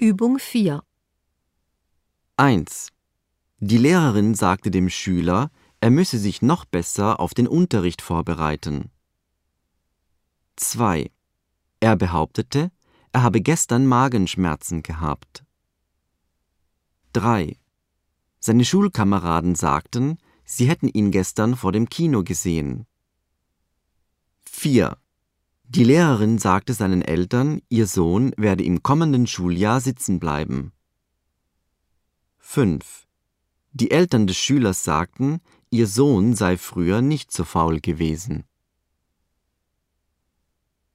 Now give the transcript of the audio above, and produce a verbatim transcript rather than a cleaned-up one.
Übung vier. eins. Die Lehrerin sagte dem Schüler, er müsse sich noch besser auf den Unterricht vorbereiten. zwei. Er behauptete, er habe gestern Magenschmerzen gehabt. drei. Seine Schulkameraden sagten, sie hätten ihn gestern vor dem Kino gesehen. vier. Die Lehrerin sagte seinen Eltern, ihr Sohn werde im kommenden Schuljahr sitzen bleiben. fünf. Die Eltern des Schülers sagten, ihr Sohn sei früher nicht so faul gewesen.